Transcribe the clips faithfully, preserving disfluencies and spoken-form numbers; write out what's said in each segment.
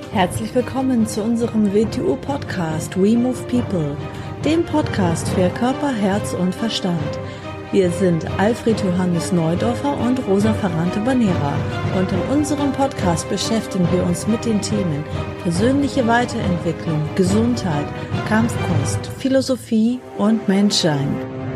Herzlich willkommen zu unserem W T U-Podcast We Move People, dem Podcast für Körper, Herz und Verstand. Wir sind Alfred Johannes Neudorfer und Rosa Ferrante-Banera und in unserem Podcast beschäftigen wir uns mit den Themen persönliche Weiterentwicklung, Gesundheit, Kampfkunst, Philosophie und Menschsein.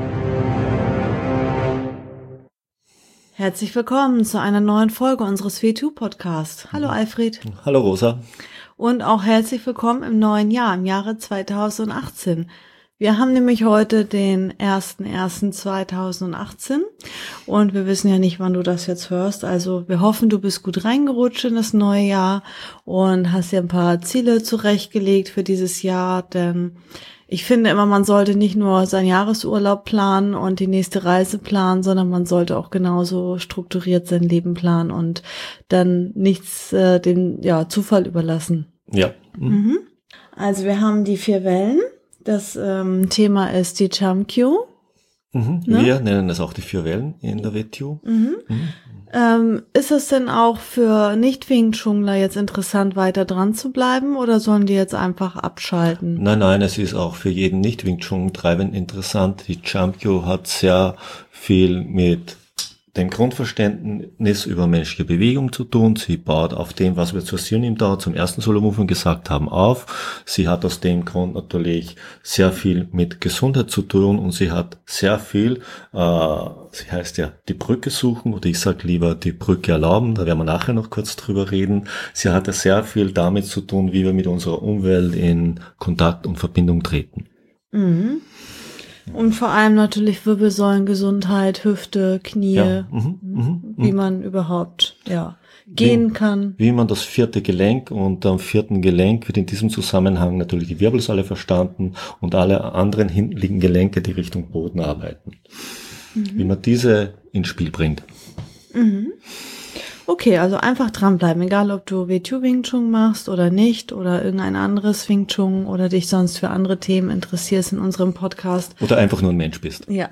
Herzlich willkommen zu einer neuen Folge unseres W T U-Podcasts. Hallo Alfred. Hallo Rosa. Und auch herzlich willkommen im neuen Jahr, im Jahre zweitausendachtzehn. Wir haben nämlich heute den ersten ersten zweitausendachtzehn und wir wissen ja nicht, wann du das jetzt hörst. Also wir hoffen, du bist gut reingerutscht in das neue Jahr und hast dir ein paar Ziele zurechtgelegt für dieses Jahr, denn ich finde immer, man sollte nicht nur seinen Jahresurlaub planen und die nächste Reise planen, sondern man sollte auch genauso strukturiert sein Leben planen und dann nichts äh, dem ja, Zufall überlassen. Ja. Mhm. Mhm. Also wir haben die vier Wellen. Das ähm, Thema ist die Chamkyu. Mhm. Ne? Wir nennen das auch die vier Wellen in der W T U. Mhm. Mhm. Ähm, ist es denn auch für Nicht-Wing Chungler jetzt interessant, weiter dran zu bleiben oder sollen die jetzt einfach abschalten? Nein, nein, es ist auch für jeden Nicht-Wing Chun Treibend interessant. Die Chamkyu hat sehr viel mit dem Grundverständnis über menschliche Bewegung zu tun. Sie baut auf dem, was wir zur Sionim Dao zum ersten Solo Movement gesagt haben, auf. Sie hat aus dem Grund natürlich sehr viel mit Gesundheit zu tun und sie hat sehr viel, äh, sie heißt ja die Brücke suchen oder ich sag lieber die Brücke erlauben, da werden wir nachher noch kurz drüber reden. Sie hatte sehr viel damit zu tun, wie wir mit unserer Umwelt in Kontakt und Verbindung treten. Mhm. Und vor allem natürlich Wirbelsäulengesundheit, Hüfte, Knie, ja. mhm, mh, wie mh. man überhaupt ja gehen wie, kann. Wie man das vierte Gelenk und am vierten Gelenk wird in diesem Zusammenhang natürlich die Wirbelsäule verstanden und alle anderen hintenliegenden Gelenke, die Richtung Boden arbeiten. Mhm. Wie man diese ins Spiel bringt. Mhm. Okay, also einfach dranbleiben, egal ob du W T U Wing Chun machst oder nicht oder irgendein anderes Wing Chun oder dich sonst für andere Themen interessierst in unserem Podcast. Oder einfach nur ein Mensch bist. Ja.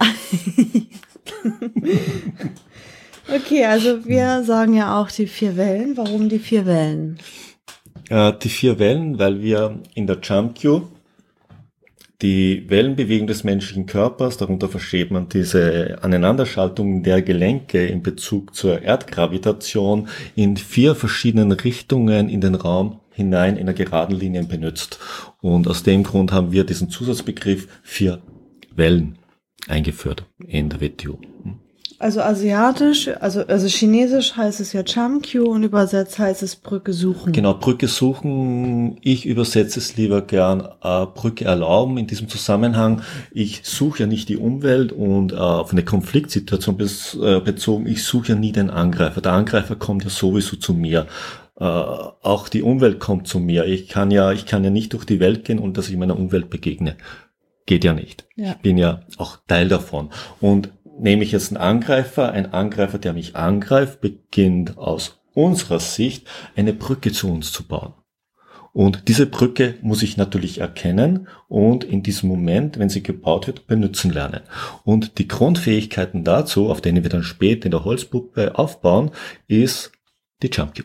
Okay, also wir sagen ja auch die vier Wellen. Warum die vier Wellen? Äh, die vier Wellen, weil wir in der Chamkyu die Wellenbewegung des menschlichen Körpers, darunter versteht man diese Aneinanderschaltung der Gelenke in Bezug zur Erdgravitation, in vier verschiedenen Richtungen in den Raum hinein in einer geraden Linie benutzt. Und aus dem Grund haben wir diesen Zusatzbegriff vier Wellen eingeführt in der W T U. Also asiatisch, also also chinesisch heißt es ja Chamkyu und übersetzt heißt es Brücke suchen. Genau, Brücke suchen. Ich übersetze es lieber gern äh, Brücke erlauben in diesem Zusammenhang. Ich suche ja nicht die Umwelt und äh, auf eine Konfliktsituation bez, äh, bezogen, ich suche ja nie den Angreifer. Der Angreifer kommt ja sowieso zu mir. Äh, auch die Umwelt kommt zu mir. Ich kann ja, ich kann ja nicht durch die Welt gehen und dass ich meiner Umwelt begegne. Geht ja nicht. Ja. Ich bin ja auch Teil davon. Und nehme ich jetzt einen Angreifer, ein Angreifer, der mich angreift, beginnt aus unserer Sicht eine Brücke zu uns zu bauen. Und diese Brücke muss ich natürlich erkennen und in diesem Moment, wenn sie gebaut wird, benutzen lernen. Und die Grundfähigkeiten dazu, auf denen wir dann später in der Holzpuppe aufbauen, ist die Chamkyu.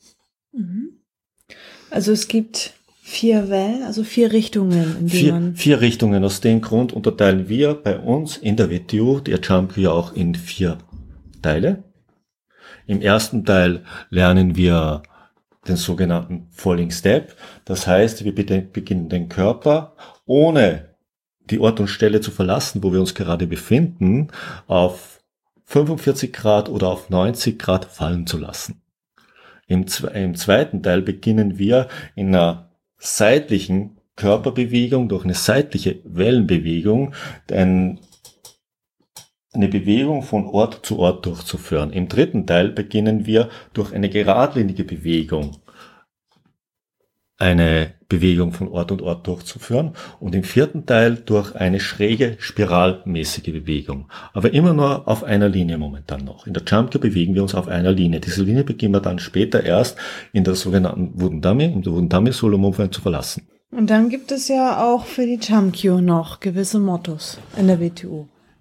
Also es gibt vier Wellen, also vier Richtungen, in denen vier, man... Vier Richtungen. Aus dem Grund unterteilen wir bei uns in der W T U die Chamkyu ja auch in vier Teile. Im ersten Teil lernen wir den sogenannten Falling Step. Das heißt, wir beginnen den Körper, ohne die Ort und Stelle zu verlassen, wo wir uns gerade befinden, auf fünfundvierzig Grad oder auf neunzig Grad fallen zu lassen. Im, im zweiten Teil beginnen wir in einer seitlichen Körperbewegung, durch eine seitliche Wellenbewegung, ein, eine Bewegung von Ort zu Ort durchzuführen. Im dritten Teil beginnen wir durch eine geradlinige Bewegung eine Bewegung von Ort und Ort durchzuführen und im vierten Teil durch eine schräge, spiralmäßige Bewegung. Aber immer nur auf einer Linie momentan noch. In der Chamkyu bewegen wir uns auf einer Linie. Diese Linie beginnen wir dann später erst in der sogenannten Wudendami, im Wudendami Solo Movement zu verlassen. Und dann gibt es ja auch für die Chamkyu noch gewisse Mottos in der W T U.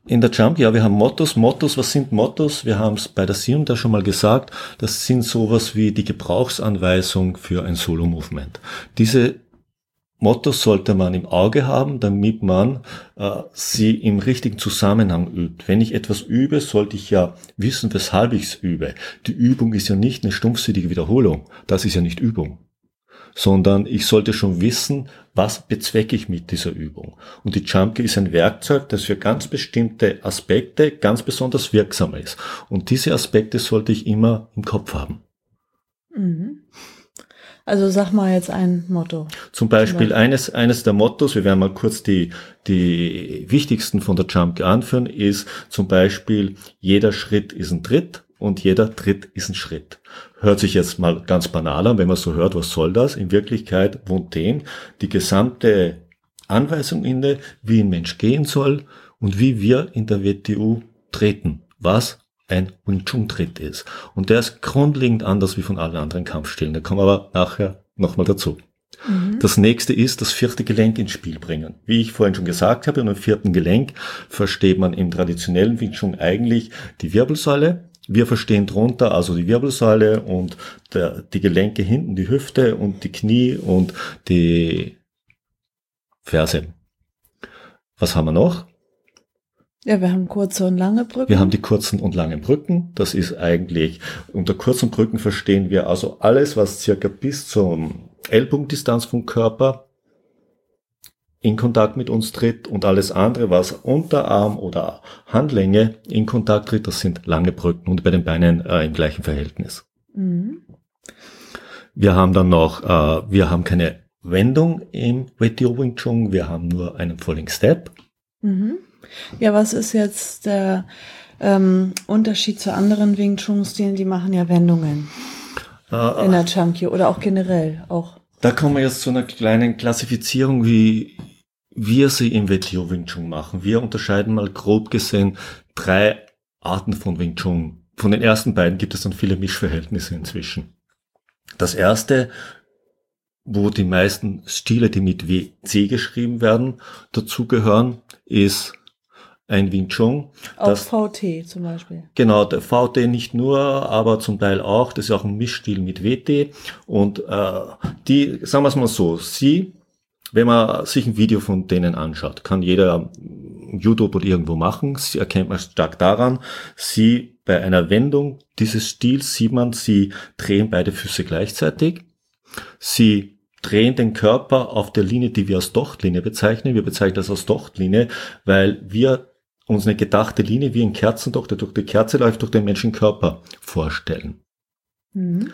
In der Jump, ja, wir haben Mottos. Mottos, was sind Mottos? Wir haben es bei der Sium da schon mal gesagt. Das sind sowas wie die Gebrauchsanweisung für ein Solo-Movement. Diese Mottos sollte man im Auge haben, damit man äh, sie im richtigen Zusammenhang übt. Wenn ich etwas übe, sollte ich ja wissen, weshalb ich es übe. Die Übung ist ja nicht eine stumpfsinnige Wiederholung. Das ist ja nicht Übung. Sondern ich sollte schon wissen, was bezwecke ich mit dieser Übung. Und die Jump Key ist ein Werkzeug, das für ganz bestimmte Aspekte ganz besonders wirksam ist. Und diese Aspekte sollte ich immer im Kopf haben. Mhm. Also sag mal jetzt ein Motto. Zum Beispiel, Zum Beispiel. eines eines der Mottos, wir werden mal kurz die die wichtigsten von der Jump Key anführen, ist zum Beispiel, jeder Schritt ist ein Tritt. Und jeder Tritt ist ein Schritt. Hört sich jetzt mal ganz banal an, wenn man so hört, was soll das? In Wirklichkeit wohnt dem die gesamte Anweisung inne, wie ein Mensch gehen soll und wie wir in der W T U treten, was ein Wing Chun Tritt ist. Und der ist grundlegend anders wie von allen anderen Kampfstilen. Da kommen wir aber nachher nochmal dazu. Mhm. Das nächste ist das vierte Gelenk ins Spiel bringen. Wie ich vorhin schon gesagt habe, unter dem vierten Gelenk versteht man im traditionellen Wing Chun eigentlich die Wirbelsäule. Wir verstehen drunter also die Wirbelsäule und der, die Gelenke hinten, die Hüfte und die Knie und die Ferse. Was haben wir noch? Ja, wir haben kurze und lange Brücken. Wir haben die kurzen und langen Brücken. Das ist eigentlich, unter kurzen Brücken verstehen wir also alles, was circa bis zum Ellbogendistanz vom Körper in Kontakt mit uns tritt, und alles andere, was Unterarm oder Handlänge in Kontakt tritt, das sind lange Brücken und bei den Beinen äh, im gleichen Verhältnis. Mhm. Wir haben dann noch, äh, wir haben keine Wendung im W T O Wing Chun, wir haben nur einen Falling Step. Mhm. Ja, was ist jetzt der ähm, Unterschied zu anderen Wing Chun Stilen? Die machen ja Wendungen äh, in der Jump Key oder auch generell auch. Da kommen wir jetzt zu einer kleinen Klassifizierung, wie wir sie im W T O Wing Chun machen. Wir unterscheiden mal grob gesehen drei Arten von Wing Chun. Von den ersten beiden gibt es dann viele Mischverhältnisse inzwischen. Das erste, wo die meisten Stile, die mit W C geschrieben werden, dazugehören, ist ein Wing Chun. Auch das, V T zum Beispiel. Genau, der V T nicht nur, aber zum Teil auch. Das ist auch ein Mischstil mit W T. Und äh, die, sagen wir es mal so, sie, wenn man sich ein Video von denen anschaut, kann jeder YouTube oder irgendwo machen. Sie erkennt man stark daran, sie bei einer Wendung dieses Stils sieht man, sie drehen beide Füße gleichzeitig. Sie drehen den Körper auf der Linie, die wir als Dochtlinie bezeichnen. Wir bezeichnen das als Dochtlinie, weil wir uns eine gedachte Linie wie ein Kerzendocht, der durch die Kerze läuft, durch den Menschenkörper vorstellen. Mhm.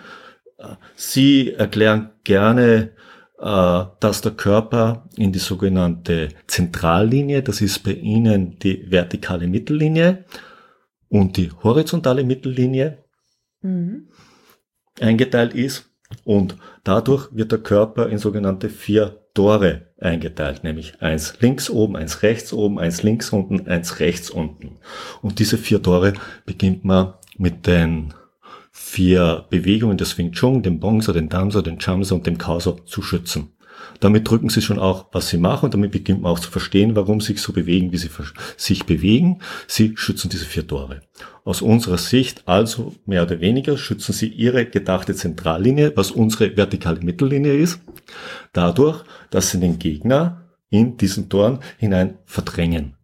Sie erklären gerne, dass der Körper in die sogenannte Zentrallinie, das ist bei Ihnen die vertikale Mittellinie und die horizontale Mittellinie mhm. eingeteilt ist, und dadurch wird der Körper in sogenannte vier Tore eingeteilt, nämlich eins links oben, eins rechts oben, eins links unten, eins rechts unten. Und diese vier Tore beginnt man mit den vier Bewegungen des Wing Chun, dem Bongsa, den Danza, den Chamsa und dem Kausa zu schützen. Damit drücken Sie schon auch, was Sie machen, und damit beginnt man auch zu verstehen, warum Sie sich so bewegen, wie Sie sich bewegen. Sie schützen diese vier Tore. Aus unserer Sicht also mehr oder weniger schützen Sie Ihre gedachte Zentrallinie, was unsere vertikale Mittellinie ist, dadurch, dass Sie den Gegner in diesen Toren hinein verdrängen.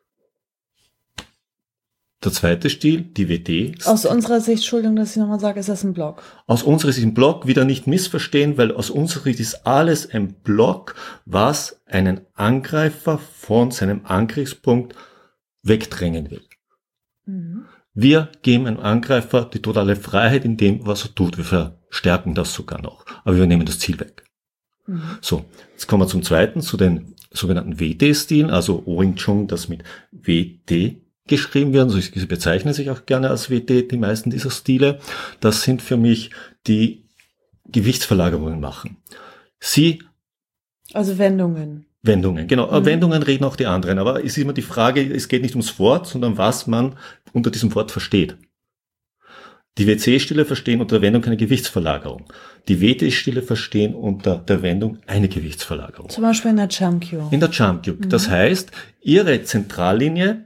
Der zweite Stil, die W T. Aus unserer Sicht, Entschuldigung, dass ich nochmal sage, ist das ein Block? Aus unserer Sicht ein Block, wieder nicht missverstehen, weil aus unserer Sicht ist alles ein Block, was einen Angreifer von seinem Angriffspunkt wegdrängen will. Mhm. Wir geben einem Angreifer die totale Freiheit in dem, was er tut. Wir verstärken das sogar noch, aber wir nehmen das Ziel weg. Mhm. So, jetzt kommen wir zum zweiten, zu den sogenannten W T-Stilen, also Wing Chun, das mit W T geschrieben werden, also sie bezeichnen sich auch gerne als W T, die meisten dieser Stile. Das sind für mich die Gewichtsverlagerungen machen. Sie... Also Wendungen. Wendungen, genau. Mhm. Wendungen reden auch die anderen, aber es ist immer die Frage, es geht nicht ums Wort, sondern was man unter diesem Wort versteht. Die W C-Stile verstehen unter der Wendung keine Gewichtsverlagerung. Die W T-Stile verstehen unter der Wendung eine Gewichtsverlagerung. Zum Beispiel in der Jump Kyu. In der Jump Kyu. Mhm. Das heißt, ihre Zentrallinie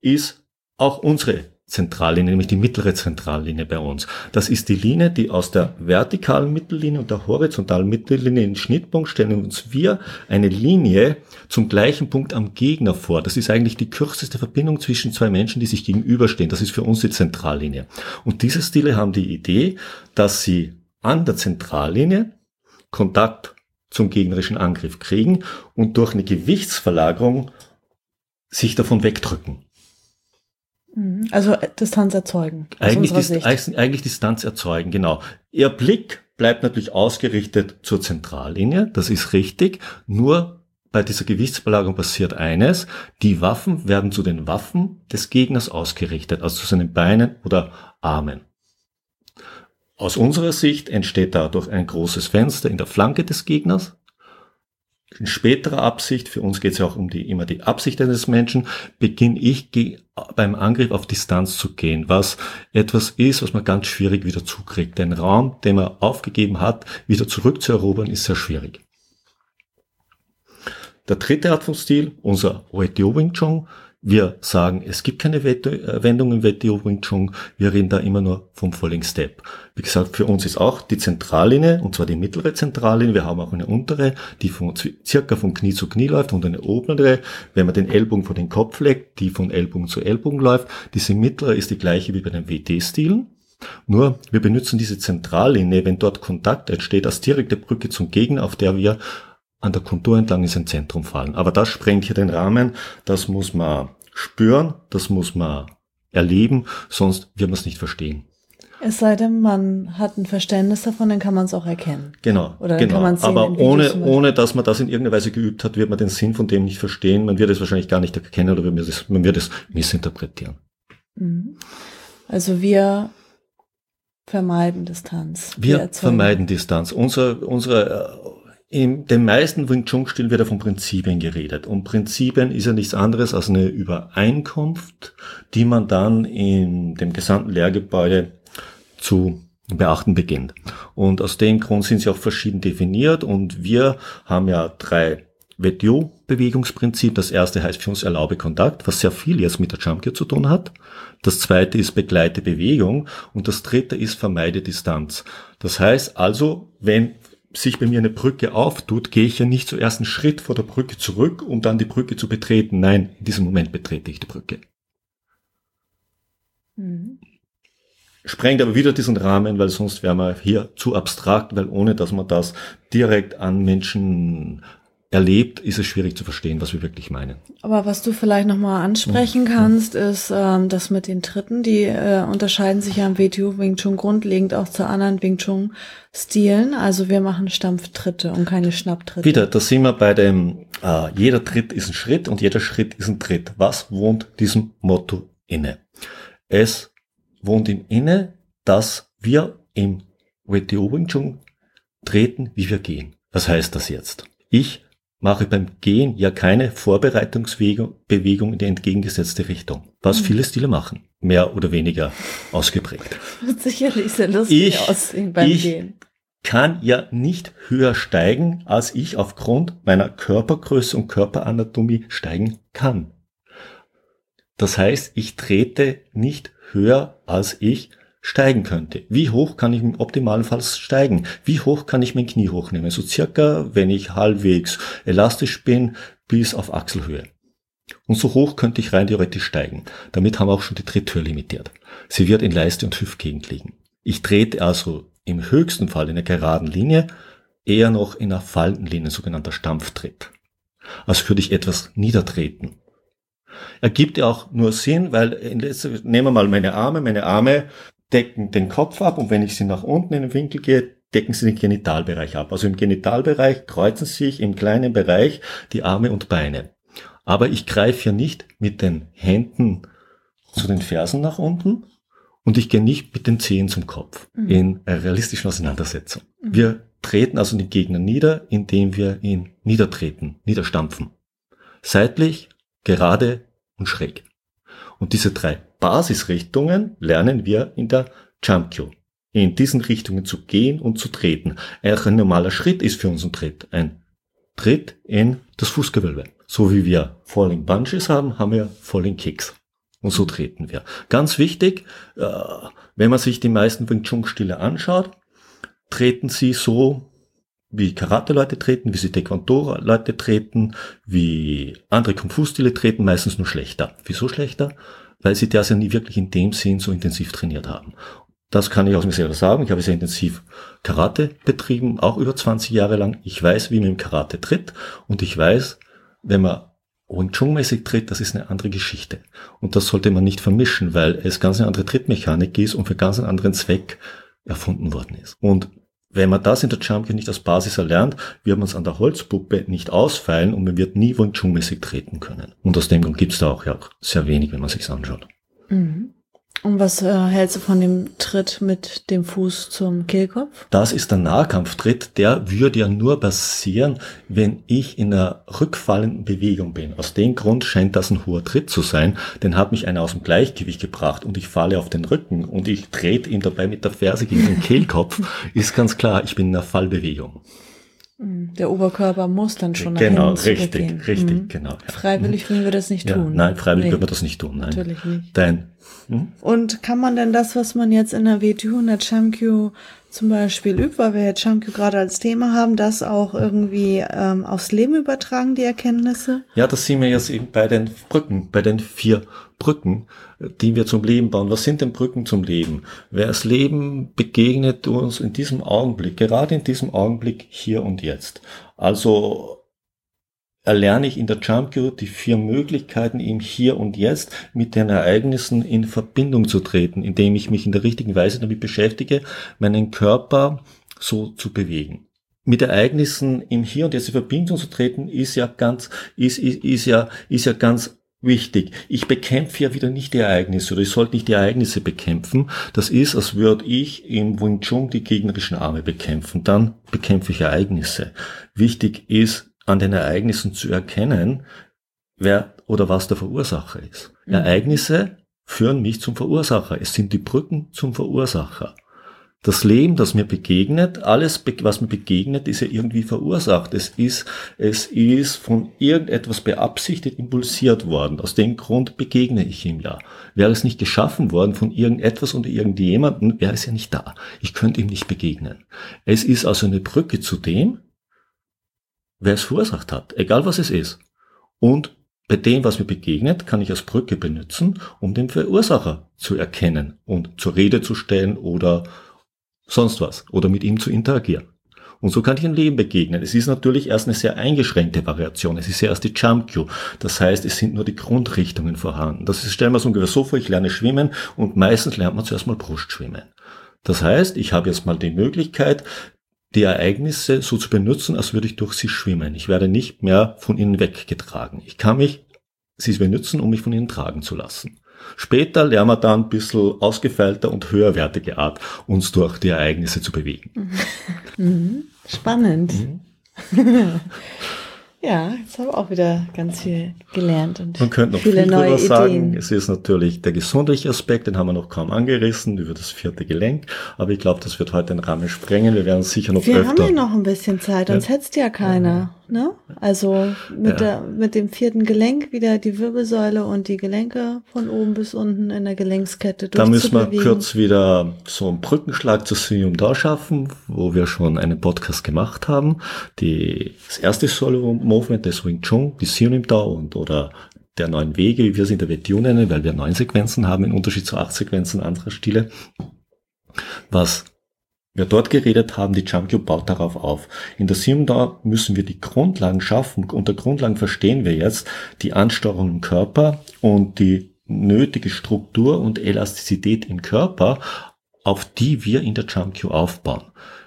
ist auch unsere Zentrallinie, nämlich die mittlere Zentrallinie bei uns. Das ist die Linie, die aus der vertikalen Mittellinie und der horizontalen Mittellinie in den Schnittpunkt stellen uns wir eine Linie zum gleichen Punkt am Gegner vor. Das ist eigentlich die kürzeste Verbindung zwischen zwei Menschen, die sich gegenüberstehen. Das ist für uns die Zentrallinie. Und diese Stile haben die Idee, dass sie an der Zentrallinie Kontakt zum gegnerischen Angriff kriegen und durch eine Gewichtsverlagerung sich davon wegdrücken. Also Distanz erzeugen. Eigentlich, Dist- eigentlich Distanz erzeugen, genau. Ihr Blick bleibt natürlich ausgerichtet zur Zentrallinie, das ist richtig. Nur bei dieser Gewichtsverlagerung passiert eines, die Waffen werden zu den Waffen des Gegners ausgerichtet, also zu seinen Beinen oder Armen. Aus unserer Sicht entsteht dadurch ein großes Fenster in der Flanke des Gegners. In späterer Absicht, für uns geht es ja auch um die immer die Absicht eines Menschen, beginne ich ge- beim Angriff auf Distanz zu gehen, was etwas ist, was man ganz schwierig wieder zukriegt. Den Raum, den man aufgegeben hat, wieder zurückzuerobern, ist sehr schwierig. Der dritte Art von Stil, unser W T O Wing Chun. Wir sagen, es gibt keine Wendung im W T O Wing Chun. Wir reden da immer nur vom Falling Step. Wie gesagt, für uns ist auch die Zentrallinie, und zwar die mittlere Zentrallinie. Wir haben auch eine untere, die von circa von Knie zu Knie läuft, und eine obere, wenn man den Ellbogen vor den Kopf legt, die von Ellbogen zu Ellbogen läuft. Diese mittlere ist die gleiche wie bei den W T-Stilen. Nur, wir benutzen diese Zentrallinie, wenn dort Kontakt entsteht, als direkte Brücke zum Gegner, auf der wir an der Kontur entlang in sein Zentrum fallen. Aber das sprengt hier den Rahmen. Das muss man spüren, das muss man erleben, sonst wird man es nicht verstehen. Es sei denn, man hat ein Verständnis davon, dann kann man es auch erkennen. Genau, Oder genau. Kann man sehen, aber ohne, ohne, dass man das in irgendeiner Weise geübt hat, wird man den Sinn von dem nicht verstehen. Man wird es wahrscheinlich gar nicht erkennen oder man wird es, man wird es missinterpretieren. Also wir vermeiden Distanz. Wir, wir vermeiden Distanz. Unser, unsere, in den meisten Wing Chun Stilen wird ja von Prinzipien geredet. Und Prinzipien ist ja nichts anderes als eine Übereinkunft, die man dann in dem gesamten Lehrgebäude zu beachten beginnt. Und aus dem Grund sind sie auch verschieden definiert. Und wir haben ja drei W T O-Bewegungsprinzip. Das erste heißt für uns erlaube Kontakt, was sehr viel jetzt mit der Jump Gear zu tun hat. Das zweite ist begleite Bewegung. Und das dritte ist vermeide Distanz. Das heißt also, wenn sich bei mir eine Brücke auftut, gehe ich ja nicht zuerst einen Schritt vor der Brücke zurück, um dann die Brücke zu betreten. Nein, in diesem Moment betrete ich die Brücke. Mhm. Sprengt aber wieder diesen Rahmen, weil sonst wäre man hier zu abstrakt, weil ohne dass man das direkt an Menschen erlebt, ist es schwierig zu verstehen, was wir wirklich meinen. Aber was du vielleicht nochmal ansprechen kannst, ist ähm, das mit den Tritten. Die äh, unterscheiden sich ja im W T O Wing Chun grundlegend auch zu anderen Wing Chun Stilen. Also wir machen Stampftritte und keine Schnapptritte. Wieder, da sind wir bei dem, äh, jeder Tritt ist ein Schritt und jeder Schritt ist ein Tritt. Was wohnt diesem Motto inne? Es wohnt ihm inne, dass wir im W T O Wing Chun treten, wie wir gehen. Was heißt das jetzt? Ich mache beim Gehen ja keine Vorbereitungsbewegung in die entgegengesetzte Richtung, was mhm. viele Stile machen, mehr oder weniger ausgeprägt. Wird sicherlich sehr lustig ich, aussehen beim ich Gehen. Kann ja nicht höher steigen, als ich aufgrund meiner Körpergröße und Körperanatomie steigen kann. Das heißt, ich trete nicht höher, als ich steigen könnte. Wie hoch kann ich im optimalen Fall steigen? Wie hoch kann ich mein Knie hochnehmen? So circa, wenn ich halbwegs elastisch bin, bis auf Achselhöhe. Und so hoch könnte ich rein theoretisch steigen. Damit haben wir auch schon die Tritthöhe limitiert. Sie wird in Leiste und Hüftgegend liegen. Ich trete also im höchsten Fall in einer geraden Linie, eher noch in einer fallenden Linie, sogenannter Stampftritt. Als würde ich etwas niedertreten. Ergibt ja auch nur Sinn, weil in letzter, nehmen wir mal meine Arme, meine Arme decken den Kopf ab und wenn ich sie nach unten in den Winkel gehe, decken sie den Genitalbereich ab. Also im Genitalbereich kreuzen sich im kleinen Bereich die Arme und Beine. Aber ich greife ja nicht mit den Händen zu den Fersen nach unten und ich gehe nicht mit den Zehen zum Kopf mhm. in einer realistischen Auseinandersetzung. Mhm. Wir treten also den Gegner nieder, indem wir ihn niedertreten, niederstampfen. Seitlich, gerade und schräg. Und diese drei Basisrichtungen lernen wir in der Jump Kyo. In diesen Richtungen zu gehen und zu treten. Ein normaler Schritt ist für uns ein Tritt. Ein Tritt in das Fußgewölbe. So wie wir Falling Bungees haben, haben wir Falling Kicks. Und so treten wir. Ganz wichtig, äh, wenn man sich die meisten Wing Chun Stile anschaut, treten sie so, wie Karate-Leute treten, wie sie Taekwondo-Leute treten, wie andere Kung-Fu-Stile treten, meistens nur schlechter. Wieso schlechter? Weil sie das ja nie wirklich in dem Sinn so intensiv trainiert haben. Das kann ich aus mir selber sagen. Ich habe sehr intensiv Karate betrieben, auch über zwanzig Jahre lang. Ich weiß, wie man im Karate tritt und ich weiß, wenn man Wing Chun-mäßig tritt, das ist eine andere Geschichte. Und das sollte man nicht vermischen, weil es ganz eine andere Trittmechanik ist und für ganz einen anderen Zweck erfunden worden ist. Und wenn man das in der Champion nicht als Basis erlernt, wird man es an der Holzpuppe nicht ausfeilen und man wird nie Wing Chun-mäßig treten können. Und aus dem Grund gibt es da auch ja sehr wenig, wenn man sich's anschaut. Mhm. Und was äh, hältst du von dem Tritt mit dem Fuß zum Kehlkopf? Das ist der Nahkampftritt, der würde ja nur passieren, wenn ich in einer rückfallenden Bewegung bin. Aus dem Grund scheint das ein hoher Tritt zu sein, denn hat mich einer aus dem Gleichgewicht gebracht und ich falle auf den Rücken und ich trete ihn dabei mit der Ferse gegen den Kehlkopf, ist ganz klar, ich bin in einer Fallbewegung. Der Oberkörper muss dann schon nach genau, hinten richtig, zurückgehen. richtig, Mhm. genau. Ja. Freiwillig würden wir das nicht ja, tun. Nein, freiwillig nee. würden wir das nicht tun. Nein. Natürlich nicht. Dein, hm? Und kann man denn das, was man jetzt in der W T U und der Chamkyu zum Beispiel übt, weil wir jetzt Chamkyu gerade als Thema haben, das auch irgendwie ähm, aufs Leben übertragen, die Erkenntnisse? Ja, das sehen wir jetzt eben bei den Brücken, bei den vier Brücken, die wir zum Leben bauen. Was sind denn Brücken zum Leben? Wer das Leben begegnet uns in diesem Augenblick, gerade in diesem Augenblick hier und jetzt. Also erlerne ich in der Chamkyu die vier Möglichkeiten, im Hier und Jetzt mit den Ereignissen in Verbindung zu treten, indem ich mich in der richtigen Weise damit beschäftige, meinen Körper so zu bewegen. Mit Ereignissen im Hier und Jetzt in Verbindung zu treten, ist ja ganz, ist, ist, ist ja, ist ja ganz wichtig. Ich bekämpfe ja wieder nicht die Ereignisse oder ich sollte nicht die Ereignisse bekämpfen. Das ist, als würde ich im Wing Chun die gegnerischen Arme bekämpfen. Dann bekämpfe ich Ereignisse. Wichtig ist, an den Ereignissen zu erkennen, wer oder was der Verursacher ist. Mhm. Ereignisse führen mich zum Verursacher. Es sind die Brücken zum Verursacher. Das Leben, das mir begegnet, alles, was mir begegnet, ist ja irgendwie verursacht. Es ist, es ist von irgendetwas beabsichtigt, impulsiert worden. Aus dem Grund begegne ich ihm ja. Wäre es nicht geschaffen worden von irgendetwas oder irgendjemandem, wäre es ja nicht da. Ich könnte ihm nicht begegnen. Es ist also eine Brücke zu dem, wer es verursacht hat, egal was es ist. Und bei dem, was mir begegnet, kann ich als Brücke benutzen, um den Verursacher zu erkennen und zur Rede zu stellen oder sonst was oder mit ihm zu interagieren. Und so kann ich ein Leben begegnen. Es ist natürlich erst eine sehr eingeschränkte Variation. Es ist ja erst die Chamkyu. Das heißt, es sind nur die Grundrichtungen vorhanden. Das ist, stellen wir es ungefähr so vor, ich lerne schwimmen und meistens lernt man zuerst mal Brustschwimmen. Das heißt, ich habe jetzt mal die Möglichkeit, die Ereignisse so zu benutzen, als würde ich durch sie schwimmen. Ich werde nicht mehr von ihnen weggetragen. Ich kann mich, sie benutzen, um mich von ihnen tragen zu lassen. Später lernen wir dann ein bisschen ausgefeilter und höherwertige Art, uns durch die Ereignisse zu bewegen. Mhm. Spannend. Mhm. Ja, jetzt habe ich auch wieder ganz viel gelernt und Man könnte noch viele viel neue drüber sagen. Ideen. Es ist natürlich der gesundheitliche Aspekt, den haben wir noch kaum angerissen, über das vierte Gelenk. Aber ich glaube, das wird heute den Rahmen sprengen. Wir werden sicher noch Wir öfter... haben ja noch ein bisschen Zeit, sonst Ja. hättest ja keiner. Ne? Also mit, Ja. der, mit dem vierten Gelenk wieder die Wirbelsäule und die Gelenke von oben bis unten in der Gelenkskette Da müssen wir durchzubewegen. kurz wieder so einen Brückenschlag zu Sium Da schaffen, wo wir schon einen Podcast gemacht haben. Die, das erste Solo-Movement des Wing Chun, die Sium Da und oder der neuen Wege, wie wir es in der W T U nennen, weil wir neun Sequenzen haben, im Unterschied zu acht Sequenzen anderer Stile. Was wir dort geredet haben, die Chamkyu baut darauf auf. In der Sium Da müssen wir die Grundlagen schaffen. Unter Grundlagen verstehen wir jetzt die Ansteuerung im Körper und die nötige Struktur und Elastizität im Körper, auf die wir in der Chamkyu aufbauen.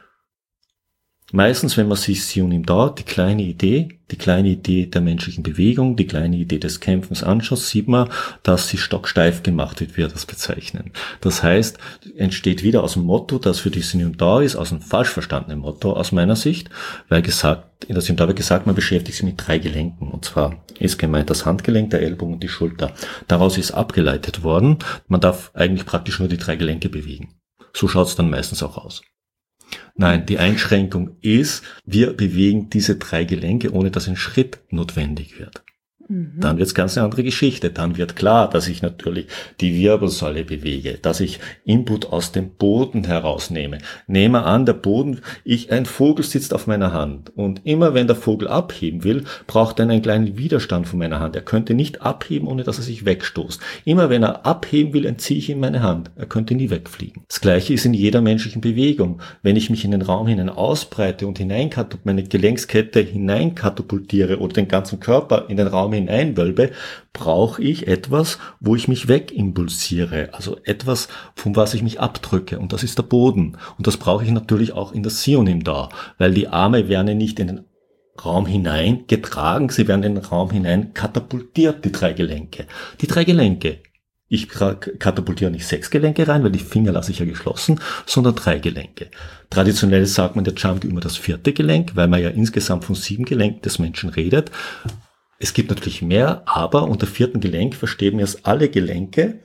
Meistens, wenn man sich Sium Da, die kleine Idee, die kleine Idee der menschlichen Bewegung, die kleine Idee des Kämpfens anschaut, sieht man, dass sie stocksteif gemacht wird, wie wir das bezeichnen. Das heißt, entsteht wieder aus dem Motto, das für die Sium Da ist, aus einem falsch verstandenen Motto aus meiner Sicht, weil gesagt, in der Sium Da wird gesagt, man beschäftigt sich mit drei Gelenken. Und zwar ist gemeint das Handgelenk, der Ellbogen und die Schulter. Daraus ist abgeleitet worden, man darf eigentlich praktisch nur die drei Gelenke bewegen. So schaut es dann meistens auch aus. Nein, die Einschränkung ist, wir bewegen diese drei Gelenke, ohne dass ein Schritt notwendig wird. Mhm. Dann wird's ganz eine andere Geschichte. Dann wird klar, dass ich natürlich die Wirbelsäule bewege, dass ich Input aus dem Boden herausnehme. Nehme an, der Boden, ich, ein Vogel sitzt auf meiner Hand und immer wenn der Vogel abheben will, braucht er einen kleinen Widerstand von meiner Hand. Er könnte nicht abheben, ohne dass er sich wegstoßt. Immer wenn er abheben will, entziehe ich ihm meine Hand. Er könnte nie wegfliegen. Das Gleiche ist in jeder menschlichen Bewegung. Wenn ich mich in den Raum hinein ausbreite und hineinkatapultiere, meine Gelenkskette hineinkatapultiere oder den ganzen Körper in den Raum hineinwölbe, brauche ich etwas, wo ich mich wegimpulsiere, also etwas, von was ich mich abdrücke, und das ist der Boden. Und das brauche ich natürlich auch in der Sionim da, weil die Arme werden ja nicht in den Raum hinein getragen, sie werden in den Raum hinein katapultiert, die drei Gelenke. Die drei Gelenke. Ich katapultiere nicht sechs Gelenke rein, weil die Finger lasse ich ja geschlossen, sondern drei Gelenke. Traditionell sagt man der Jamkyo immer das vierte Gelenk, weil man ja insgesamt von sieben Gelenken des Menschen redet. Es gibt natürlich mehr, aber unter vierten Gelenk verstehen wir es alle Gelenke,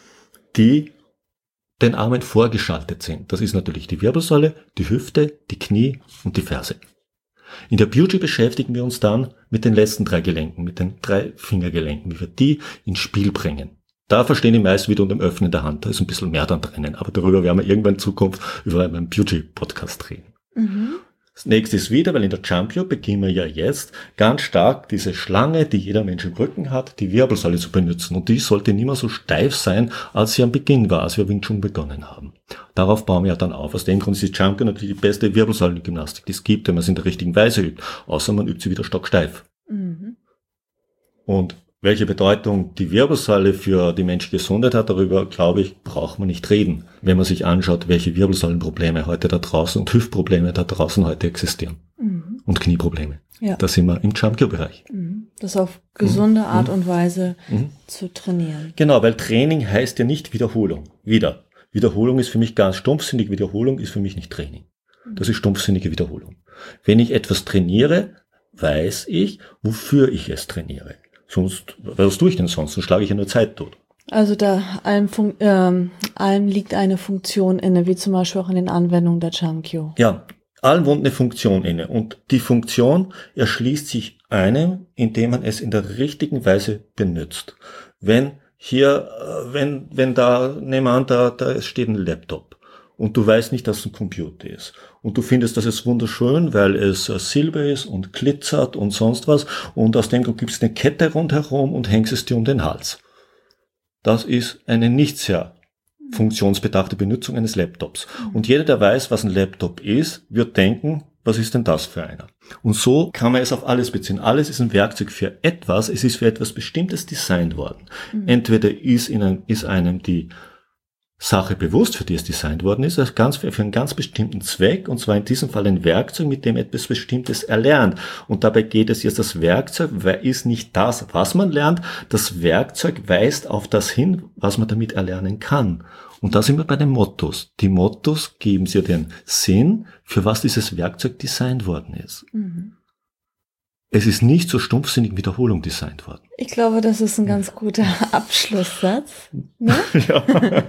die den Armen vorgeschaltet sind. Das ist natürlich die Wirbelsäule, die Hüfte, die Knie und die Ferse. In der Beauty beschäftigen wir uns dann mit den letzten drei Gelenken, mit den drei Fingergelenken, wie wir die ins Spiel bringen. Da verstehen die meisten wieder unter dem Öffnen der Hand. Da ist ein bisschen mehr dann drinnen. Aber darüber werden wir irgendwann in Zukunft über einen Beauty-Podcast reden. Mhm. Das nächste ist wieder, weil in der Jamkyo beginnen wir ja jetzt ganz stark diese Schlange, die jeder Mensch im Rücken hat, die Wirbelsäule zu benutzen. Und die sollte nicht mehr so steif sein, als sie am Beginn war, als wir Wing Chun begonnen haben. Darauf bauen wir ja dann auf. Aus dem Grund ist die Jamkyo natürlich die beste Wirbelsäulengymnastik, die es gibt, wenn man es in der richtigen Weise übt. Außer man übt sie wieder stocksteif. Mhm. Und welche Bedeutung die Wirbelsäule für die menschliche Gesundheit hat, darüber, glaube ich, braucht man nicht reden, wenn man sich anschaut, welche Wirbelsäulenprobleme heute da draußen und Hüftprobleme da draußen heute existieren. Mhm. Und Knieprobleme. Ja. Da sind wir im Jamkyo-Bereich. Mhm. Das auf gesunde mhm. Art und Weise mhm. zu trainieren. Genau, weil Training heißt ja nicht Wiederholung. Wieder. Wiederholung ist für mich ganz stumpfsinnig. Wiederholung ist für mich nicht Training. Das ist stumpfsinnige Wiederholung. Wenn ich etwas trainiere, weiß ich, wofür ich es trainiere. Sonst, was tue ich denn sonst? Sonst schlage ich ja nur Zeit tot. Also da allem, Fun- ähm, allem liegt eine Funktion inne, wie zum Beispiel auch in den Anwendungen der Jamkyo. Ja, allem wohnt eine Funktion inne. Und die Funktion erschließt sich einem, indem man es in der richtigen Weise benutzt. Wenn hier, wenn, wenn da, nehmen wir an, da, da steht ein Laptop. Und du weißt nicht, dass es ein Computer ist. Und du findest, das ist wunderschön, weil es Silber ist und glitzert und sonst was. Und aus dem Grund gibt es eine Kette rundherum und hängst es dir um den Hals. Das ist eine nicht sehr funktionsbedachte Benutzung eines Laptops. Und jeder, der weiß, was ein Laptop ist, wird denken, was ist denn das für einer? Und so kann man es auf alles beziehen. Alles ist ein Werkzeug für etwas. Es ist für etwas Bestimmtes designt worden. Mhm. Entweder ist, in einem, ist einem die Sache bewusst, für die es designt worden ist, also ganz für einen ganz bestimmten Zweck, und zwar in diesem Fall ein Werkzeug, mit dem etwas Bestimmtes erlernt. Und dabei geht es jetzt, das Werkzeug ist nicht das, was man lernt, das Werkzeug weist auf das hin, was man damit erlernen kann. Und da sind wir bei den Mottos. Die Mottos geben sie den Sinn, für was dieses Werkzeug designt worden ist. Mhm. Es ist nicht zur stumpfsinnigen Wiederholung designt worden. Ich glaube, das ist ein ganz guter Abschlusssatz. Ne? Ja.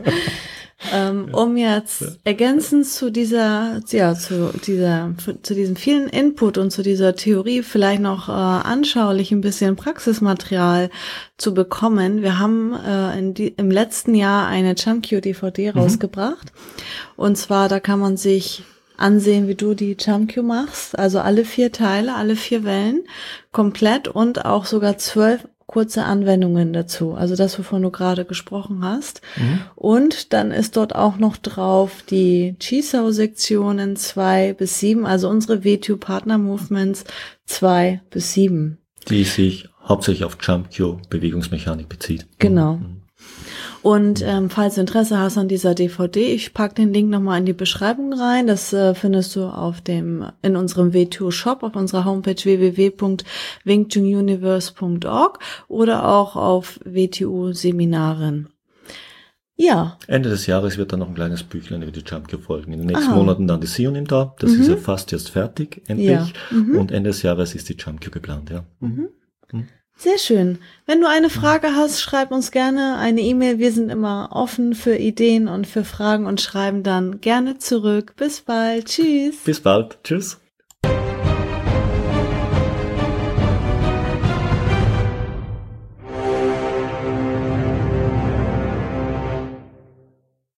ähm, um jetzt ergänzend zu dieser, ja, zu dieser, zu diesem vielen Input und zu dieser Theorie vielleicht noch äh, anschaulich ein bisschen Praxismaterial zu bekommen. Wir haben äh, in die, im letzten Jahr eine Jamkyo-D V D mhm. rausgebracht. Und zwar, da kann man sich ansehen, wie du die Jamkyo machst, also alle vier Teile, alle vier Wellen, komplett, und auch sogar zwölf kurze Anwendungen dazu, also das, wovon du gerade gesprochen hast. Mhm. Und dann ist dort auch noch drauf die Chisao-Sektionen zwei bis sieben, also unsere W zwei Partner Movements zwei bis sieben. Die sich hauptsächlich auf Jamkyo Bewegungsmechanik bezieht. Genau. Mhm. Und ähm, falls du Interesse hast an dieser D V D, ich pack den Link nochmal in die Beschreibung rein. Das äh, findest du auf dem in unserem W zwei Shop auf unserer Homepage w w w punkt wing chun universe punkt org oder auch auf W T U Seminaren. Ja. Ende des Jahres wird dann noch ein kleines Büchlein über die Jamkyo folgen. In den nächsten Aha. Monaten dann die Sionim da. Das mhm. ist ja fast jetzt fertig, endlich. Ja. Mhm. Und Ende des Jahres ist die Jamkyo geplant, ja. Mhm. Mhm. Sehr schön. Wenn du eine Frage hast, schreib uns gerne eine E-Mail. Wir sind immer offen für Ideen und für Fragen und schreiben dann gerne zurück. Bis bald. Tschüss. Bis bald. Tschüss.